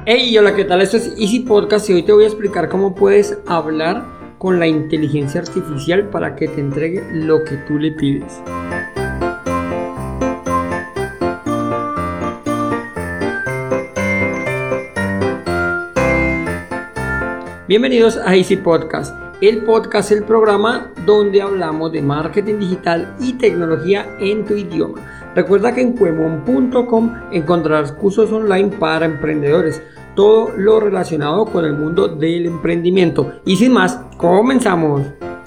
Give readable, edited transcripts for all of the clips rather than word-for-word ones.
Hey, hola, ¿qué tal? Esto es Easy Podcast y hoy te voy a explicar cómo puedes hablar con la inteligencia artificial para que te entregue lo que tú le pides. Bienvenidos a Easy Podcast. El podcast es el programa donde hablamos de marketing digital y tecnología en tu idioma. Recuerda que en cuemon.com encontrarás cursos online para emprendedores, todo lo relacionado con el mundo del emprendimiento. Y sin más, comenzamos.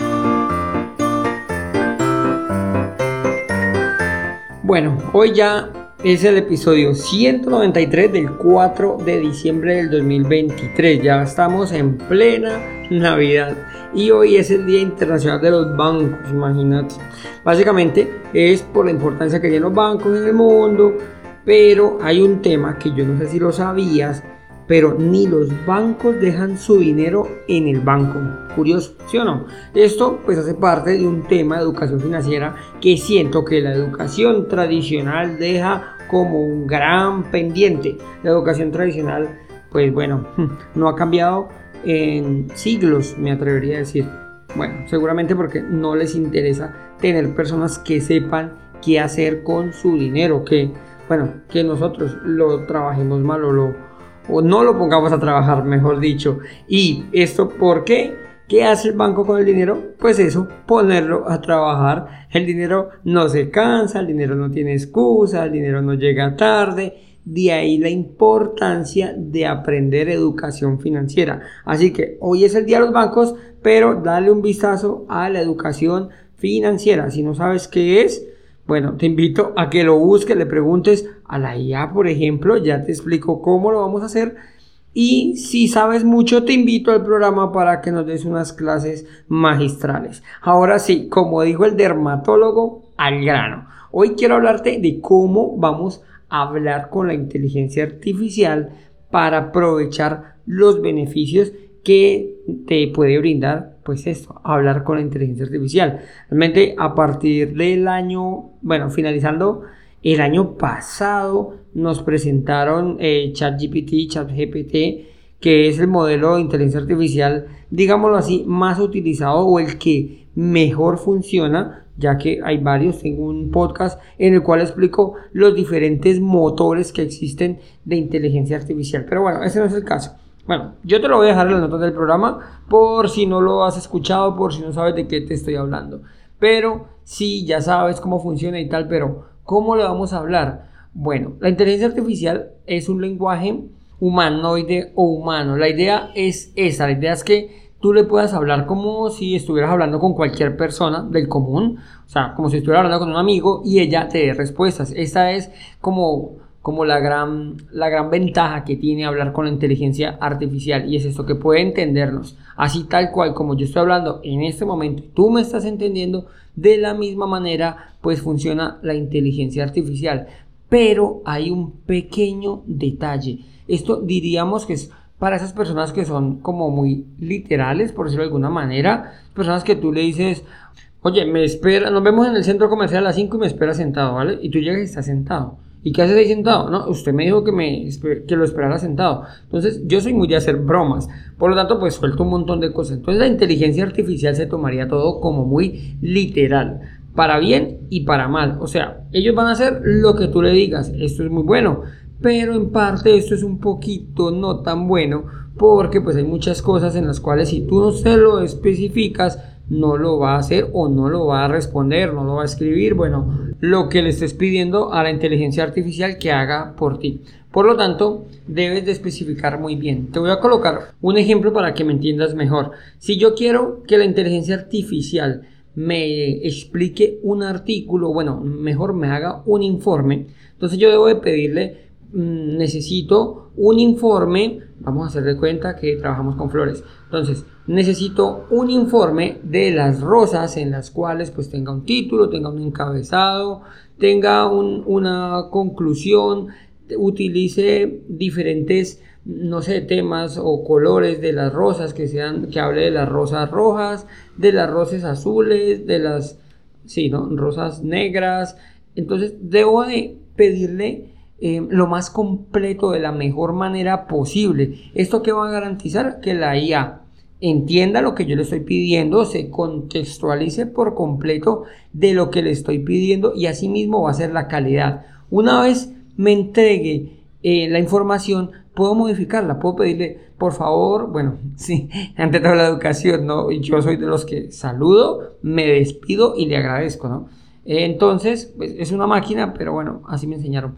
Bueno, hoy ya es el episodio 193 del 4 de diciembre del 2023. Ya estamos en plena Navidad y hoy es el Día Internacional de los Bancos, imagínate. Básicamente es por la importancia que tienen los bancos en el mundo, pero hay un tema que yo no sé si lo sabías, pero ni los bancos dejan su dinero en el banco. Curioso, ¿sí o no? Esto pues hace parte de un tema de educación financiera que siento que la educación tradicional deja como un gran pendiente. La educación tradicional, pues bueno, no ha cambiado en siglos, me atrevería a decir. Bueno, seguramente porque no les interesa tener personas que sepan qué hacer con su dinero, que nosotros lo trabajemos mal o no lo pongamos a trabajar, mejor dicho. ¿Y esto por qué? ¿Qué hace el banco con el dinero? Pues eso, ponerlo a trabajar. El dinero no se cansa, el dinero no tiene excusa, el dinero no llega tarde. De ahí la importancia de aprender educación financiera. Así que hoy es el día de los bancos, pero dale un vistazo a la educación financiera. Si no sabes qué es, bueno, te invito a que lo busques, le preguntes a la IA, por ejemplo, ya te explico cómo lo vamos a hacer. Y si sabes mucho, te invito al programa para que nos des unas clases magistrales. Ahora sí, como dijo el dermatólogo, al grano. Hoy quiero hablarte de cómo vamos a hablar con la inteligencia artificial para aprovechar los beneficios que te puede brindar, pues esto, hablar con la inteligencia artificial. Realmente a partir del año, finalizando el año pasado, nos presentaron ChatGPT, que es el modelo de inteligencia artificial, digámoslo así, más utilizado o el que mejor funciona, ya que hay varios. Tengo un podcast en el cual explico los diferentes motores que existen de inteligencia artificial, pero bueno, ese no es el caso. Bueno, yo te lo voy a dejar en las notas del programa por si no lo has escuchado, por si no sabes de qué te estoy hablando. Pero sí, ya sabes cómo funciona y tal, pero ¿cómo le vamos a hablar? Bueno, la inteligencia artificial es un lenguaje humanoide o humano. La idea es esa, la idea es que tú le puedas hablar como si estuvieras hablando con cualquier persona del común, o sea, como si estuvieras hablando con un amigo y ella te dé respuestas. Esa es como la gran ventaja que tiene hablar con la inteligencia artificial, y es esto, que puede entendernos así tal cual como yo estoy hablando en este momento, tú me estás entendiendo. De la misma manera pues funciona la inteligencia artificial, pero hay un pequeño detalle. Esto diríamos que es para esas personas que son como muy literales, por decirlo de alguna manera, personas que tú le dices: oye, me espera, nos vemos en el centro comercial a las 5 y me espera sentado, ¿vale? Y tú llegas y estás sentado. ¿Y qué haces ahí sentado? No, usted me dijo que lo esperara sentado. Entonces, yo soy muy de hacer bromas. Por lo tanto, pues suelto un montón de cosas. Entonces, la inteligencia artificial se tomaría todo como muy literal, para bien y para mal. O sea, ellos van a hacer lo que tú le digas. Esto es muy bueno, pero en parte esto es un poquito no tan bueno, porque pues hay muchas cosas en las cuales si tú no se lo especificas, no lo va a hacer o no lo va a responder, no lo va a escribir, lo que le estés pidiendo a la inteligencia artificial que haga por ti. Por lo tanto, debes de especificar muy bien. Te voy a colocar un ejemplo para que me entiendas mejor. Si yo quiero que la inteligencia artificial me explique un artículo, mejor me haga un informe, entonces yo debo de pedirle: necesito un informe, vamos a hacer de cuenta que trabajamos con flores, entonces necesito un informe de las rosas en las cuales pues tenga un título, tenga un encabezado, tenga una conclusión, utilice diferentes, temas o colores de las rosas, que hable de las rosas rojas, de las rosas azules, de las rosas negras. Entonces debo de pedirle lo más completo de la mejor manera posible. ¿Esto qué va a garantizar? Que la IA entienda lo que yo le estoy pidiendo, se contextualice por completo de lo que le estoy pidiendo y asimismo va a ser la calidad. Una vez me entregue la información, puedo modificarla, puedo pedirle, por favor, bueno, sí, ante todo la educación, ¿no? Yo soy de los que saludo, me despido y le agradezco, ¿no? Entonces, pues, es una máquina, pero bueno, así me enseñaron.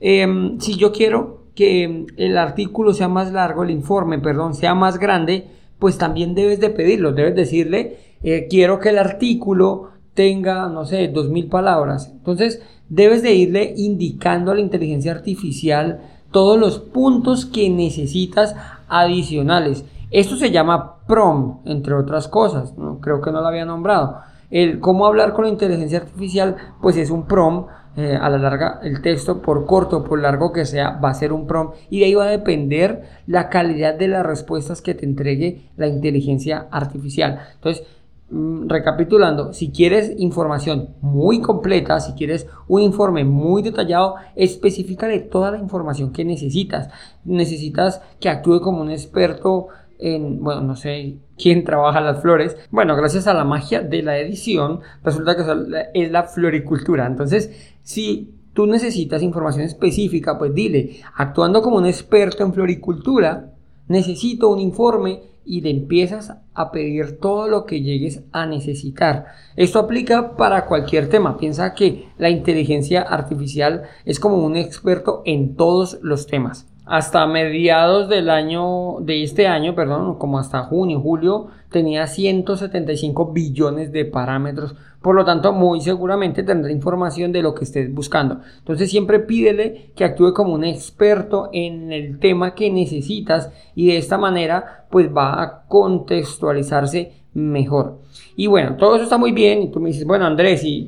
Si yo quiero que el artículo sea más largo, el informe, perdón, sea más grande, pues también debes de pedirlo, debes decirle, quiero que el artículo tenga, no sé, 2000 palabras. Entonces, debes de irle indicando a la inteligencia artificial todos los puntos que necesitas adicionales. Esto se llama prompt, entre otras cosas, ¿no? Creo que no lo había nombrado. El cómo hablar con la inteligencia artificial, pues es un prompt. A la larga, el texto, por corto o por largo que sea, va a ser un prompt y de ahí va a depender la calidad de las respuestas que te entregue la inteligencia artificial. Entonces, recapitulando, si quieres información muy completa, si quieres un informe muy detallado, específicale toda la información que necesitas. Necesitas que actúe como un experto en, bueno, no sé quién trabaja las flores. Bueno, gracias a la magia de la edición, resulta que es la floricultura. Entonces, si tú necesitas información específica, pues dile, actuando como un experto en floricultura, necesito un informe y le empiezas a pedir todo lo que llegues a necesitar. Esto aplica para cualquier tema. Piensa que la inteligencia artificial es como un experto en todos los temas. Hasta mediados de este año, como hasta junio, julio, tenía 175 billones de parámetros. Por lo tanto, muy seguramente tendrá información de lo que estés buscando. Entonces, siempre pídele que actúe como un experto en el tema que necesitas y de esta manera, pues va a contextualizarse mejor. Y bueno, todo eso está muy bien. Y tú me dices, bueno, Andrés, ¿y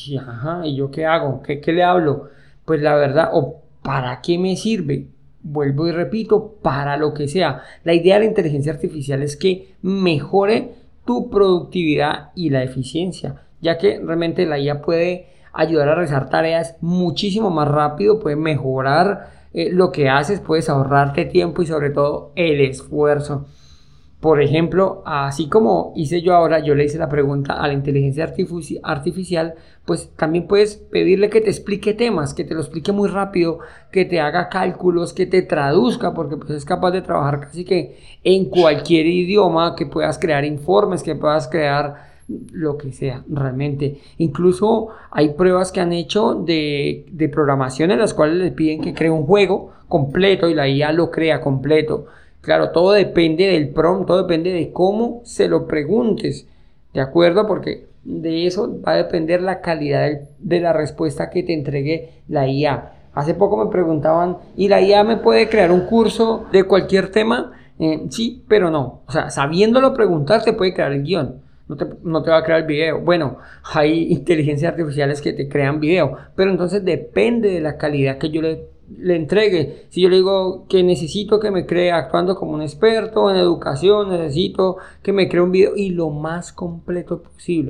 yo qué hago? ¿Qué le hablo? Pues la verdad, ¿o para qué me sirve? Vuelvo y repito, para lo que sea. La idea de la inteligencia artificial es que mejore tu productividad y la eficiencia, ya que realmente la IA puede ayudar a realizar tareas muchísimo más rápido, puede mejorar lo que haces, puedes ahorrarte tiempo y sobre todo el esfuerzo. Por ejemplo, así como hice yo ahora, yo le hice la pregunta a la inteligencia artificial, pues también puedes pedirle que te explique temas, que te lo explique muy rápido, que te haga cálculos, que te traduzca, porque pues es capaz de trabajar casi que en cualquier idioma, que puedas crear informes, que puedas crear lo que sea realmente. Incluso hay pruebas que han hecho de programación en las cuales le piden que cree un juego completo y la IA lo crea completo. Claro, todo depende del prompt, todo depende de cómo se lo preguntes, ¿de acuerdo? Porque de eso va a depender la calidad de la respuesta que te entregue la IA. Hace poco me preguntaban, ¿y la IA me puede crear un curso de cualquier tema? Sí, pero no. O sea, sabiéndolo preguntar te puede crear el guión. No te va a crear el video. Bueno, hay inteligencias artificiales que te crean video, pero entonces depende de la calidad que yo le entregue. Si yo le digo que necesito que me cree actuando como un experto en educación, necesito que me cree un video y lo más completo posible.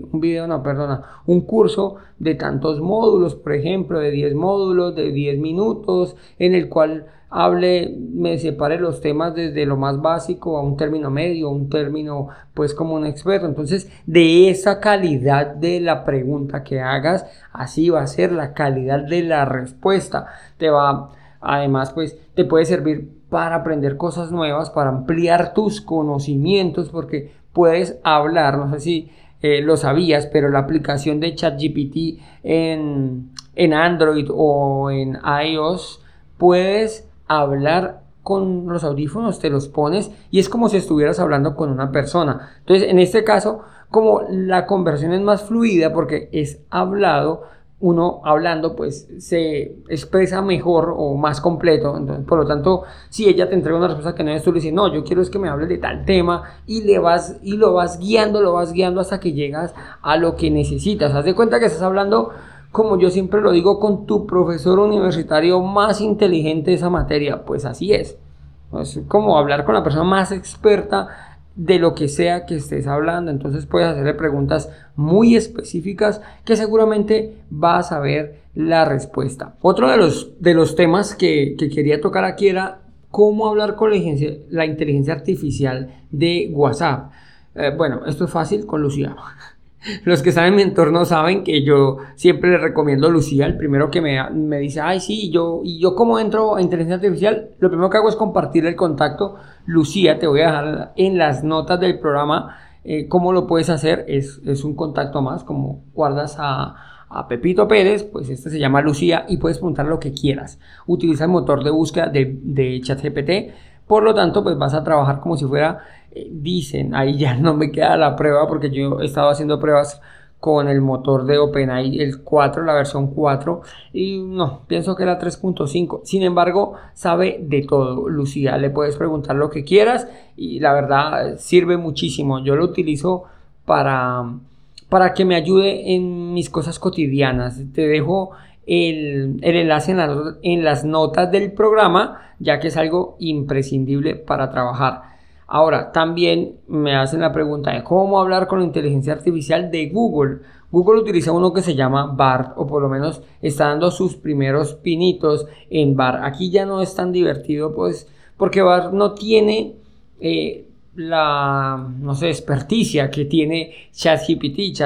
Un curso de tantos módulos, por ejemplo, de 10 módulos, de 10 minutos, en el cual me separe los temas desde lo más básico a un término medio, un término pues como un experto. Entonces, de esa calidad de la pregunta que hagas, así va a ser la calidad de la respuesta. Además, pues te puede servir para aprender cosas nuevas, para ampliar tus conocimientos, porque puedes hablar, no sé si lo sabías, pero la aplicación de ChatGPT en Android o en iOS, puedes hablar con los audífonos, te los pones y es como si estuvieras hablando con una persona. Entonces, en este caso, como la conversación es más fluida porque es hablado, uno hablando pues se expresa mejor o más completo. Entonces, por lo tanto, si ella te entrega una respuesta que no es, tú le dices, no, yo quiero es que me hables de tal tema y lo vas guiando hasta que llegas a lo que necesitas. Haz de cuenta que estás hablando, como yo siempre lo digo, con tu profesor universitario más inteligente de esa materia. Pues así es como hablar con la persona más experta de lo que sea que estés hablando. Entonces puedes hacerle preguntas muy específicas que seguramente vas a ver la respuesta. Otro de los temas que quería tocar aquí era cómo hablar con la inteligencia artificial de WhatsApp. Bueno, esto es fácil con Lucía. Los que están en mi entorno saben que yo siempre les recomiendo Lucía. El primero que me dice, ay sí, y yo como entro a inteligencia artificial, lo primero que hago es compartir el contacto. Lucía, te voy a dejar en las notas del programa cómo lo puedes hacer. Es un contacto más, como guardas a Pepito Pérez, pues este se llama Lucía y puedes preguntar lo que quieras. Utiliza el motor de búsqueda de ChatGPT. Por lo tanto, pues vas a trabajar como si fuera, dicen, ahí ya no me queda la prueba porque yo he estado haciendo pruebas con el motor de OpenAI, el 4, la versión 4, y no, pienso que la 3.5. Sin embargo, sabe de todo, Lucía. Le puedes preguntar lo que quieras y la verdad sirve muchísimo. Yo lo utilizo para que me ayude en mis cosas cotidianas. Te dejo el enlace en las notas del programa, ya que es algo imprescindible para trabajar. Ahora, también me hacen la pregunta de cómo hablar con la inteligencia artificial de Google. Google utiliza uno que se llama BARD, o por lo menos está dando sus primeros pinitos en BARD. Aquí ya no es tan divertido, pues, porque BARD no tiene la, no sé, experticia que tiene ChatGPT.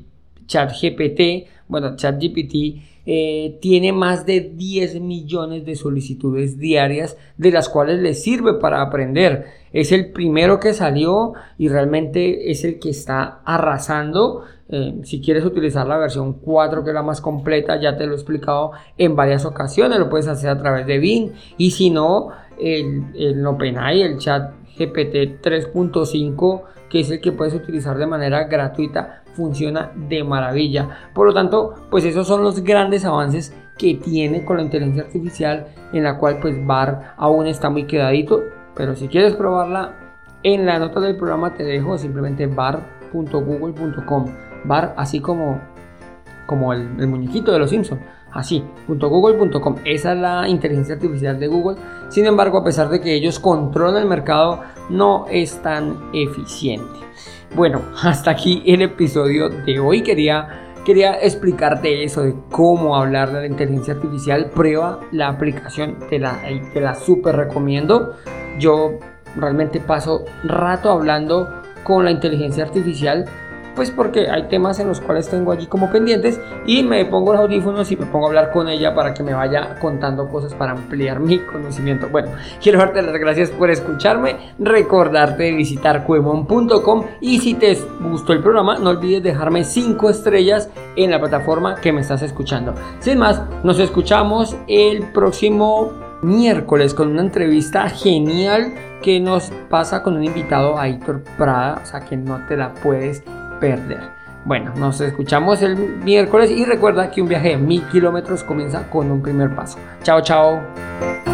ChatGPT tiene más de 10 millones de solicitudes diarias, de las cuales le sirve para aprender. Es el primero que salió y realmente es el que está arrasando. Si quieres utilizar la versión 4, que es la más completa, ya te lo he explicado en varias ocasiones, lo puedes hacer a través de Bing, y si no, el OpenAI, el ChatGPT 3.5, que es el que puedes utilizar de manera gratuita, funciona de maravilla. Por lo tanto, pues esos son los grandes avances que tiene con la inteligencia artificial, en la cual pues BARD aún está muy quedadito, pero si quieres probarla, en la nota del programa te dejo simplemente bard.google.com, BARD así como el muñequito de los Simpsons, así, .google.com. Esa es la inteligencia artificial de Google. Sin embargo, a pesar de que ellos controlan el mercado, no es tan eficiente. Bueno, hasta aquí el episodio de hoy. Quería explicarte eso de cómo hablar de la inteligencia artificial. Prueba la aplicación, te la súper recomiendo. Yo realmente paso rato hablando con la inteligencia artificial, pues porque hay temas en los cuales tengo allí como pendientes y me pongo los audífonos y me pongo a hablar con ella para que me vaya contando cosas para ampliar mi conocimiento. Bueno, quiero darte las gracias por escucharme, recordarte de visitar cuemon.com, y si te gustó el programa no olvides dejarme 5 estrellas en la plataforma que me estás escuchando. Sin más, nos escuchamos el próximo miércoles con una entrevista genial que nos pasa con un invitado, Aitor Prada, o sea que no te la puedes perder. Bueno, nos escuchamos el miércoles y recuerda que un viaje de 1000 kilómetros comienza con un primer paso. Chao, chao.